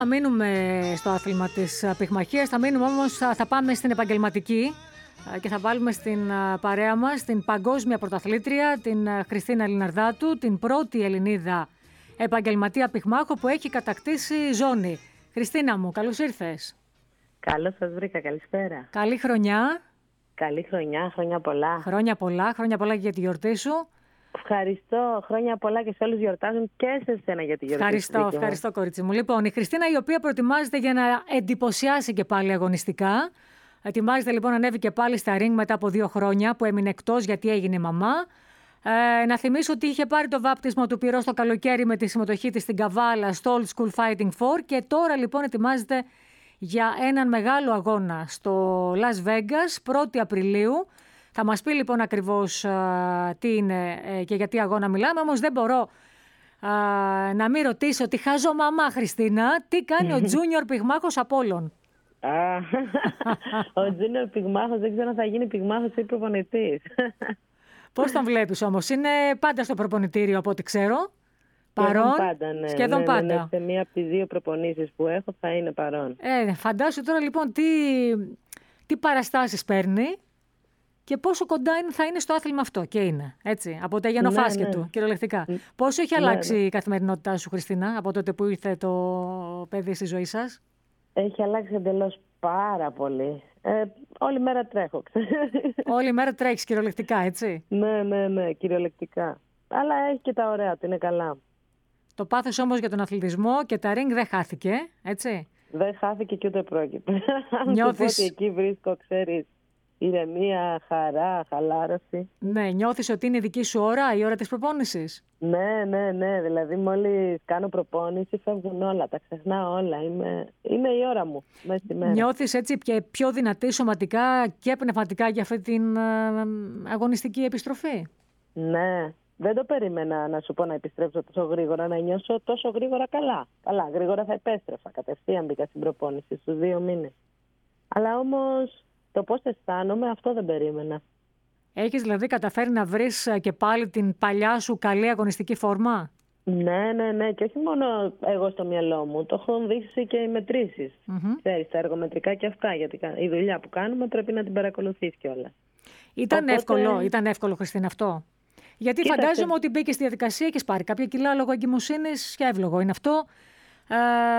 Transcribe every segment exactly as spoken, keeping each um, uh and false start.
Θα μείνουμε στο άθλημα της πυγμαχίας, θα μείνουμε όμως, θα πάμε στην επαγγελματική και θα βάλουμε στην παρέα μας την παγκόσμια πρωταθλήτρια, την Χριστίνα Λιναρδάτου, την πρώτη Ελληνίδα επαγγελματία πυγμάχο που έχει κατακτήσει ζώνη. Χριστίνα μου, καλώς ήρθες. Καλώς σας βρήκα, καλησπέρα. Καλή χρονιά. Καλή χρονιά, χρόνια πολλά. Χρόνια πολλά, χρόνια πολλά και για τη γιορτή σου. Ευχαριστώ, χρόνια πολλά και σε όλους γιορτάζουν και σε εσένα για τη γιορτή. Ευχαριστώ, ευχαριστώ κορίτσι μου. Λοιπόν, η Χριστίνα η οποία προετοιμάζεται για να εντυπωσιάσει και πάλι αγωνιστικά. Ετοιμάζεται λοιπόν να ανέβει και πάλι στα ring μετά από δύο χρόνια που έμεινε εκτός γιατί έγινε μαμά. Ε, να θυμίσω ότι είχε πάρει το βάπτισμα του πυρός το καλοκαίρι με τη συμμετοχή της στην Καβάλα στο Old School Fighting Four και τώρα λοιπόν ετοιμάζεται για έναν μεγάλο αγώνα στο Las Vegas, πρώτη Απριλίου. Θα μας πει λοιπόν ακριβώς α, τι είναι ε, και για τι αγώνα μιλάμε, όμως δεν μπορώ α, να μην ρωτήσω τη χαζομαμά Χριστίνα, τι κάνει ο Junior πυγμάχος Απόλλων. Ο Junior πυγμάχος δεν ξέρω αν θα γίνει πυγμάχος ή προπονητής. Πώς τον βλέπεις όμως, είναι πάντα στο προπονητήριο από ό,τι ξέρω. Παρόν, σχεδόν πάντα, ναι. Σχεδόν ναι, πάντα. Ναι, ναι, σε μία από τις δύο προπονήσεις που έχω θα είναι παρόν. Ε, φαντάσου τώρα λοιπόν τι, τι παραστάσεις παίρνει και πόσο κοντά είναι, θα είναι στο άθλημα αυτό. Και είναι, έτσι, από τα γενοφάσκη ναι, ναι. του, κυριολεκτικά. Πόσο έχει ναι, αλλάξει ναι. η καθημερινότητά σου, Χριστίνα, από τότε που ήρθε το παιδί στη ζωή σας? Έχει αλλάξει εντελώς πάρα πολύ. Ε, όλη μέρα τρέχω, ξέρεις. Όλη μέρα τρέχεις κυριολεκτικά, έτσι. Ναι, ναι, ναι, κυριολεκτικά. Αλλά έχει και τα ωραία του, είναι καλά. Το πάθος όμως για τον αθλητισμό και τα ring δεν χάθηκε, έτσι. Δεν χάθηκε και ούτε πρόκειται. Νιώθεις... Αν εκεί βρίσκω, ξέρεις, ηρεμία, χαρά, χαλάρωση. Ναι, νιώθεις ότι είναι δική σου ώρα, η ώρα της προπόνησης? Ναι, ναι, ναι. Δηλαδή, μόλις κάνω προπόνηση, φεύγουν όλα. Τα ξεχνάω όλα. Είμαι... Είναι η ώρα μου μέσα στη μέρα. Νιώθεις έτσι και πιο δυνατή σωματικά και πνευματικά για αυτή την αγωνιστική επιστροφή? Ναι. Δεν το περίμενα να σου πω να επιστρέψω τόσο γρήγορα, να νιώσω τόσο γρήγορα καλά. Καλά, γρήγορα θα επέστρεφα. Κατευθείαν μπήκα στην προπόνηση στους δύο μήνες. Αλλά όμως το πώς αισθάνομαι, αυτό δεν περίμενα. Έχεις δηλαδή καταφέρει να βρεις και πάλι την παλιά σου καλή αγωνιστική φόρμα? Ναι, ναι, ναι. Και όχι μόνο εγώ στο μυαλό μου. Το έχουν δείξει και οι μετρήσεις. Mm-hmm. Ξέρεις, τα εργομετρικά και αυτά. Γιατί η δουλειά που κάνουμε πρέπει να την παρακολουθείς κιόλας. Ήταν, Οπότε... εύκολο, ήταν εύκολο, Χριστίνα, αυτό? Γιατί Κοίταξε. Φαντάζομαι ότι μπήκε στη διαδικασία και πάρει κάποια κιλά λόγω εγκυμοσύνης και εύλογο είναι αυτό. Ε,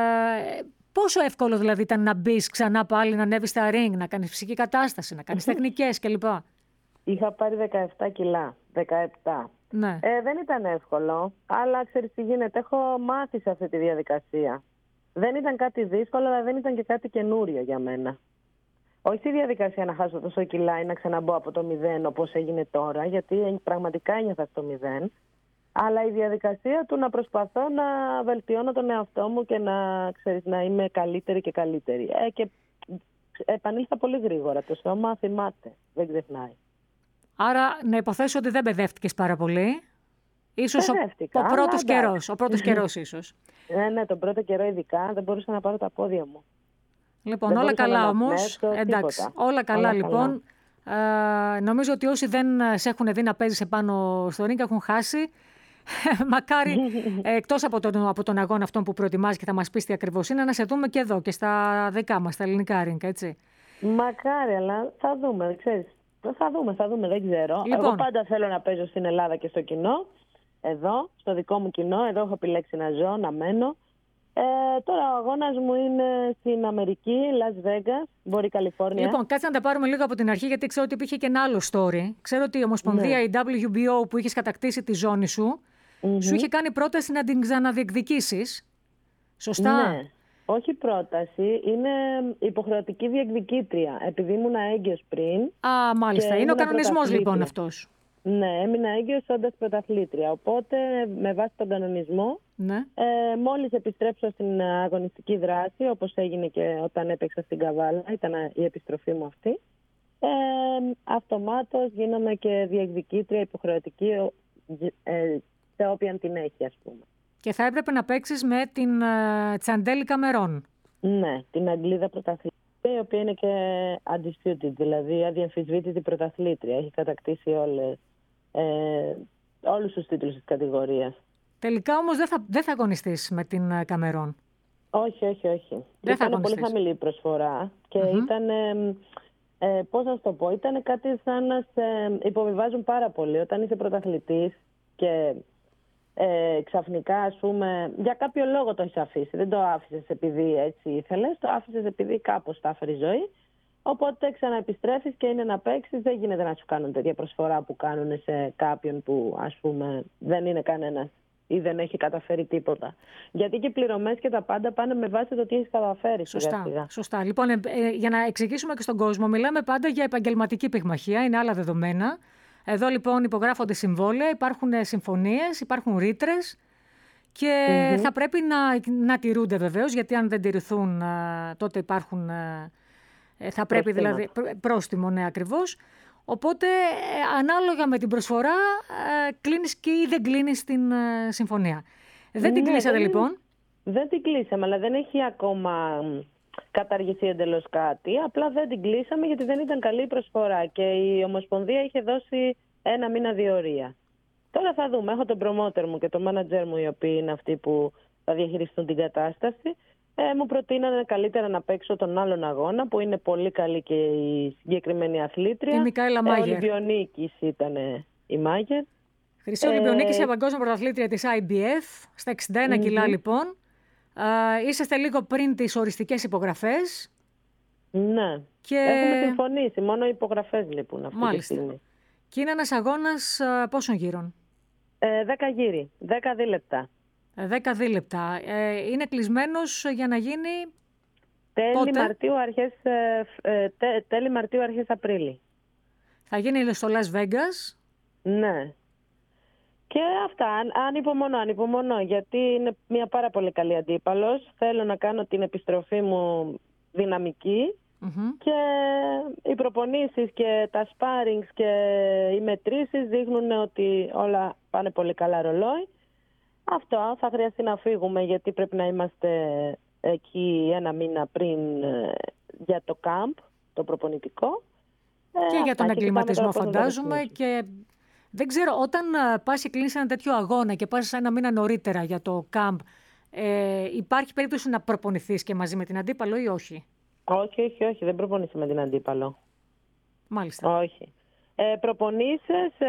πόσο εύκολο δηλαδή ήταν να μπεις ξανά πάλι, να ανέβεις στα ring, να κάνεις φυσική κατάσταση, να κάνεις τεχνικές κλπ? Είχα πάρει δεκαεπτά κιλά. δεκαεπτά. Ναι. Ε, δεν ήταν εύκολο, αλλά ξέρεις τι γίνεται. Έχω μάθει σε αυτή τη διαδικασία. Δεν ήταν κάτι δύσκολο, αλλά δεν ήταν και κάτι καινούριο για μένα. Όχι η διαδικασία να χάσω τόσο κιλά ή να ξαναμπω από το μηδέν όπως έγινε τώρα, γιατί πραγματικά ένιωθα στο μηδέν. Αλλά η διαδικασία του να προσπαθώ να βελτιώνω τον εαυτό μου και να, ξέρεις, να είμαι καλύτερη και καλύτερη. Ε, και επανήλθα πολύ γρήγορα. Το σώμα θυμάται, δεν ξεχνάει. Άρα να υποθέσω ότι δεν παιδεύτηκες πάρα πολύ. Ίσως ο, ο πρώτος καιρός, ο πρώτος καιρός ίσως. Ναι, ναι, τον πρώτο καιρό ειδικά δεν μπορούσα να πάρω τα πόδια μου. Λοιπόν, δεν όλα καλά όμως. Μέσω, εντάξει, όλα καλά όλα λοιπόν. Καλά. Ε, νομίζω ότι όσοι δεν σε έχουν δει να παίζεις επάνω στο ring έχουν χάσει. Μακάρι, εκτός από τον, από τον αγώνα αυτόν που προετοιμάζει και θα μας πεις τι ακριβώς είναι, να σε δούμε και εδώ και στα δικά μας, στα ελληνικά ring, έτσι. Μακάρι, αλλά θα δούμε, ξέρεις. Θα δούμε, θα δούμε, δεν ξέρω. Λοιπόν. Εγώ πάντα θέλω να παίζω στην Ελλάδα και στο κοινό. Εδώ, στο δικό μου κοινό. Εδώ έχω επιλέξει να ζω, να μένω. Ε, τώρα ο αγώνας μου είναι στην Αμερική, Las Vegas, μπορεί Καλιφόρνια. Λοιπόν, κάτσε να τα πάρουμε λίγο από την αρχή, γιατί ξέρω ότι υπήρχε και ένα άλλο story. Ξέρω ότι η Ομοσπονδία, ναι. η ντάμπλιου μπι ο, που είχες κατακτήσει τη ζώνη σου, mm-hmm. σου είχε κάνει πρόταση να την ξαναδιεκδικήσεις. Σωστά? Ναι. Όχι πρόταση, είναι υποχρεωτική διεκδικήτρια, επειδή ήμουν έγκυος πριν. Α, μάλιστα. Είναι ο κανονισμός λοιπόν αυτός. Ναι, έμεινα έγκυος όντας πρωταθλήτρια. Οπότε, με βάση τον κανονισμό, ναι. ε, μόλις επιστρέψω στην αγωνιστική δράση, όπως έγινε και όταν έπαιξα στην Καβάλα, ήταν η επιστροφή μου αυτή, ε, αυτομάτως γίνομαι και διεκδικήτρια υποχρεωτική ε, σε όποιαν την έχει, ας πούμε. Και θα έπρεπε να παίξεις με την uh, Τσαντέλη Καμερών. Ναι, την Αγγλίδα πρωταθλήτρια, η οποία είναι και undisputed, δηλαδή αδιαμφισβήτητη πρωταθλήτρια. Έχει κατακτήσει όλες, ε, όλους τους τίτλους της κατηγορίας. Τελικά όμως δεν θα, δεν θα αγωνιστείς με την uh, Καμερών. Όχι, όχι, όχι. Δεν θα ήταν πολύ αγωνιστείς. χαμηλή η προσφορά και Mm-hmm. ήταν, ε, ε, πώς να σου το πω, ήταν κάτι σαν να σε υποβιβάζουν πάρα πολύ. Όταν είσαι πρωταθλητής και ε, ξαφνικά, ας πούμε, για κάποιο λόγο το έχεις αφήσει. Δεν το άφησες επειδή έτσι ήθελες, το άφησες επειδή κάπως τα έφερε η ζωή. Οπότε ξαναεπιστρέφεις και είναι να παίξεις. Δεν γίνεται να σου κάνουν τέτοια προσφορά που κάνουν σε κάποιον που, ας πούμε, δεν είναι κανένας ή δεν έχει καταφέρει τίποτα. Γιατί και οι πληρωμές και τα πάντα πάνε με βάση το τι έχεις καταφέρει. Σωστά. Σιγά, σιγά. Σωστά. Λοιπόν, ε, ε, για να εξηγήσουμε και στον κόσμο, μιλάμε πάντα για επαγγελματική πυγμαχία, είναι άλλα δεδομένα. Εδώ λοιπόν υπογράφονται συμβόλαια, υπάρχουν συμφωνίες, υπάρχουν ρήτρες και Mm-hmm. θα πρέπει να, να τηρούνται βεβαίως, γιατί αν δεν τηρηθούν α, τότε υπάρχουν, α, θα πρέπει Πρόστιμα. δηλαδή, πρόστιμο, ναι ακριβώς. Οπότε ε, ανάλογα με την προσφορά ε, κλείνεις και ή δεν κλείνεις την ε, συμφωνία. Δεν την Ναι, κλείσατε δεν, λοιπόν. Δεν την κλείσαμε, αλλά δεν έχει ακόμα καταργηθεί εντελώς κάτι. Απλά δεν την κλείσαμε γιατί δεν ήταν καλή η προσφορά και η Ομοσπονδία είχε δώσει ένα μήνα διορία. Τώρα θα δούμε. Έχω τον promoter μου και τον manager μου, οι οποίοι είναι αυτοί που θα διαχειριστούν την κατάσταση. Ε, μου προτείνανε καλύτερα να παίξω τον άλλον αγώνα, που είναι πολύ καλή και η συγκεκριμένη αθλήτρια. Η Μικαέλα Ε, Μάγερ. Ολυμπιονίκης ήταν η Μάγερ. Χρυσή Ε, Ολυμπιονίκης, η παγκόσμια πρωταθλήτρια της άι μπι εφ, στα εξήντα ένα Mm-hmm. κιλά λοιπόν. Uh, είσαστε λίγο πριν τις οριστικές υπογραφές. Ναι. Και... Έχουμε συμφωνήσει. Μόνο οι υπογραφές λείπουν αυτή Μάλιστα. τη στιγμή. Και είναι ένας αγώνας uh, πόσων γύρων? Ε, δέκα γύρι. Δέκα δίλεπτα. Δέκα δίλεπτα. Ε, είναι κλεισμένος για να γίνει Τέλη πότε? Μαρτίου, αρχές, ε, τέ, τέλη Μαρτίου, αρχές Απρίλη. Θα γίνει στο Las Vegas. Ναι. Και αυτά, αν, ανυπομονώ, ανυπομονώ, γιατί είναι μια πάρα πολύ καλή αντίπαλος. Θέλω να κάνω την επιστροφή μου δυναμική Mm-hmm. και οι προπονήσεις και τα sparrings και οι μετρήσεις δείχνουν ότι όλα πάνε πολύ καλά ρολόι. Αυτό θα χρειαστεί να φύγουμε γιατί πρέπει να είμαστε εκεί ένα μήνα πριν ε, για το camp, το προπονητικό. Και ε, για τον αυτά, εγκληματισμό και φαντάζομαι και δεν ξέρω, όταν πας και κλείνεις ένα τέτοιο αγώνα και πας ένα μήνα νωρίτερα για το camp, ε, υπάρχει περίπτωση να προπονηθείς και μαζί με την αντίπαλο ή όχι? Όχι, όχι, όχι, δεν προπονείσαι με την αντίπαλο. Μάλιστα. Όχι. Ε, προπονείσαι σε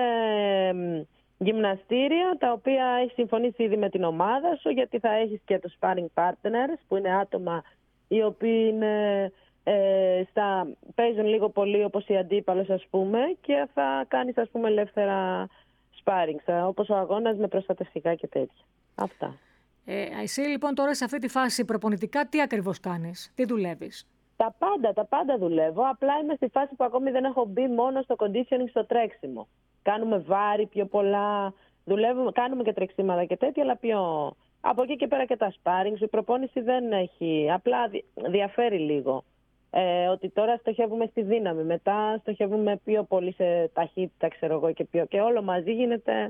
γυμναστήρια τα οποία έχει συμφωνήσει ήδη με την ομάδα σου, γιατί θα έχεις και τους sparring partners που είναι άτομα οι οποίοι είναι, ε, στα, παίζουν λίγο πολύ όπως η αντίπαλος, ας πούμε, και θα κάνεις, ας πούμε, ελεύθερα sparring, όπως ο αγώνας με προστατευτικά και τέτοια. Αυτά. Ε, εσύ λοιπόν τώρα σε αυτή τη φάση προπονητικά τι ακριβώς κάνεις, τι δουλεύεις? Τα πάντα, τα πάντα δουλεύω. Απλά είμαι στη φάση που ακόμη δεν έχω μπει μόνο στο conditioning, στο τρέξιμο. Κάνουμε βάρη πιο πολλά, δουλεύουμε, κάνουμε και τρεξίματα και τέτοια, αλλά πιο... Από εκεί και πέρα και τα sparring, η προπόνηση δεν έχει, απλά διαφέρει λίγο. Ε, ότι τώρα στοχεύουμε στη δύναμη, μετά στοχεύουμε πιο πολύ σε ταχύτητα, ξέρω εγώ, και, πιο... και όλο μαζί γίνεται...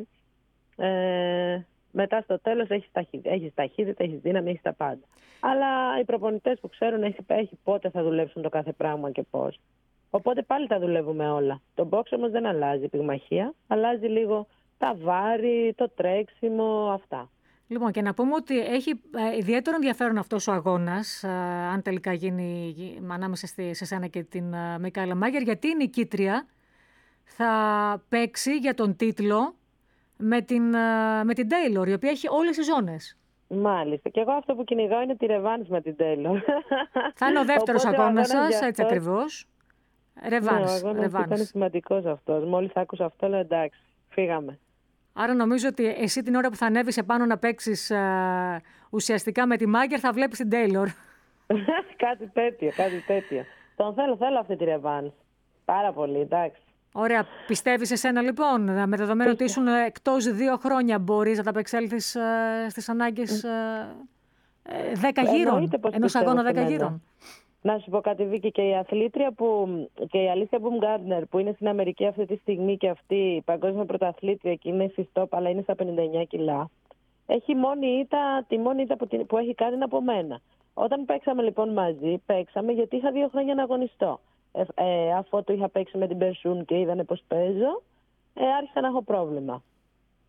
Ε, μετά στο τέλος έχεις ταχύτητα, έχεις, ταχύτητα, έχεις δύναμη, έχεις τα πάντα. Αλλά οι προπονητές που ξέρουν έχει, έχει πότε θα δουλέψουν το κάθε πράγμα και πώς. Οπότε πάλι τα δουλεύουμε όλα. Το box όμως δεν αλλάζει η πυγμαχία. Αλλάζει λίγο τα βάρη, το τρέξιμο, αυτά. Λοιπόν, και να πούμε ότι έχει ε, ιδιαίτερο ενδιαφέρον αυτός ο αγώνας, ε, αν τελικά γίνει ανάμεσα στη, σε σένα και την ε, Μικαέλα Μάγερ, γιατί η νικήτρια θα παίξει για τον τίτλο με την, με την Taylor, η οποία έχει όλες τις ζώνες. Μάλιστα. Και εγώ αυτό που κυνηγάω είναι τη ρεβάνς με την Taylor. Θα είναι ο δεύτερος αγώνας σας, αυτός... έτσι ακριβώς. Ρεβάνς. Ναι, ο αγώνας ήταν σημαντικός αυτός. Μόλις άκουσα αυτό, λέω εντάξει, φύγαμε. Άρα νομίζω ότι εσύ την ώρα που θα ανέβεις επάνω να παίξεις α, ουσιαστικά με τη Μάγκερ θα βλέπεις την Taylor. κάτι τέτοιο, κάτι τέτοιο. Τον θέλω, θέλω αυτή τη ρεβάνς. Πάρα πολύ, εντάξει. Ωραία. Πιστεύεις εσένα λοιπόν, με δεδομένο ότι ήσουν εκτός δύο χρόνια, μπορείς να τα απεξέλθεις ε, στις ανάγκες ε, ε, δέκα γύρων, ενός αγώνα δέκα γύρων? Να σου πω κάτι, Βίκη, και η αθλήτρια που, και η Αλίσια Μπούμγκάρντερ που είναι στην Αμερική αυτή τη στιγμή και αυτή η παγκόσμια πρωταθλήτρια και είναι στη στόπ, αλλά είναι στα πενήντα εννιά κιλά, έχει μόνη ήττα, τη μόνη ήττα που, που έχει κάνει είναι από μένα. Όταν παίξαμε λοιπόν μαζί, παίξαμε γιατί είχα δύο χρόνια να αγωνιστώ. Ε, ε, αφού το είχα παίξει με την Περσούν και είδανε πώς παίζω, ε, άρχισα να έχω πρόβλημα.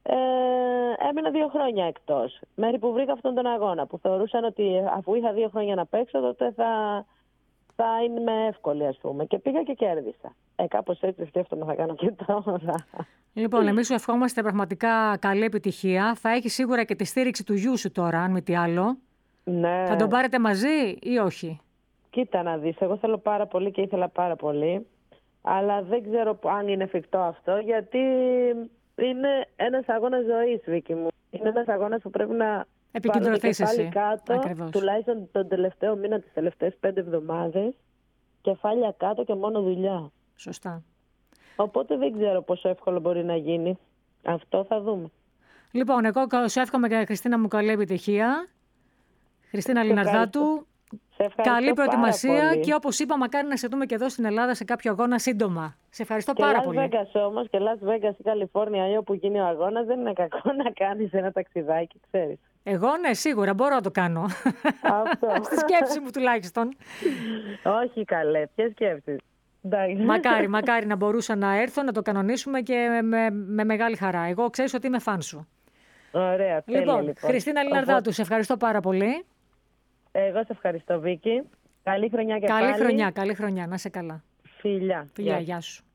Ε, έμεινα δύο χρόνια εκτός. Μέχρι που βρήκα αυτόν τον αγώνα που θεωρούσαν ότι αφού είχα δύο χρόνια να παίξω, τότε θα, θα είμαι εύκολη, ας πούμε. Και πήγα και κέρδισα. Ε, κάπως έτσι σκέφτομαι θα κάνω και τώρα. Λοιπόν, εμείς σου ευχόμαστε πραγματικά καλή επιτυχία. Θα έχει σίγουρα και τη στήριξη του γιού σου τώρα, αν μη τι άλλο. Ναι. Θα τον πάρετε μαζί ή όχι? Κοίτα να δεις, εγώ θέλω πάρα πολύ και ήθελα πάρα πολύ. Αλλά δεν ξέρω αν είναι εφικτό αυτό, γιατί είναι ένας αγώνας ζωής, Βίκη μου. Είναι ένας αγώνας που πρέπει να επικεντρωθείς κεφάλι εσύ. κάτω, Ακριβώς. τουλάχιστον τον τελευταίο μήνα, τις τελευταίες πέντε εβδομάδες, κεφάλια κάτω και μόνο δουλειά. Σωστά. Οπότε δεν ξέρω πόσο εύκολο μπορεί να γίνει. Αυτό θα δούμε. Λοιπόν, εγώ σου εύχομαι και Χριστίνα μου καλή επιτυχία. Χριστίνα Σε Λιναρδάτου, Σε καλή πάρα προετοιμασία πολύ. και όπως είπα, μακάρι να σε δούμε και εδώ στην Ελλάδα σε κάποιο αγώνα σύντομα. Σε ευχαριστώ Και πάρα Las πολύ. Vegas όμως, και Las Vegas ή Καλιφόρνια ή όπου γίνει ο αγώνας, δεν είναι κακό να κάνεις ένα ταξιδάκι, ξέρεις. Εγώ ναι, σίγουρα μπορώ να το κάνω. Αυτό. Στη σκέψη μου τουλάχιστον. Όχι καλέ, ποιες σκέψεις. Μακάρι, μακάρι να μπορούσα να έρθω, να το κανονίσουμε και με, με μεγάλη χαρά. Εγώ ξέρεις ότι είμαι φαν σου. Ωραία, τέλεια, Λοιπόν, λοιπόν. Χριστίνα Λιναρδάτου, σε ευχαριστώ πάρα πολύ. Εγώ σε ευχαριστώ, Βίκη. Καλή χρονιά και Καλή πάλι. χρονιά, καλή χρονιά. Να είσαι καλά. Φιλιά. Φιλιά, γεια σου.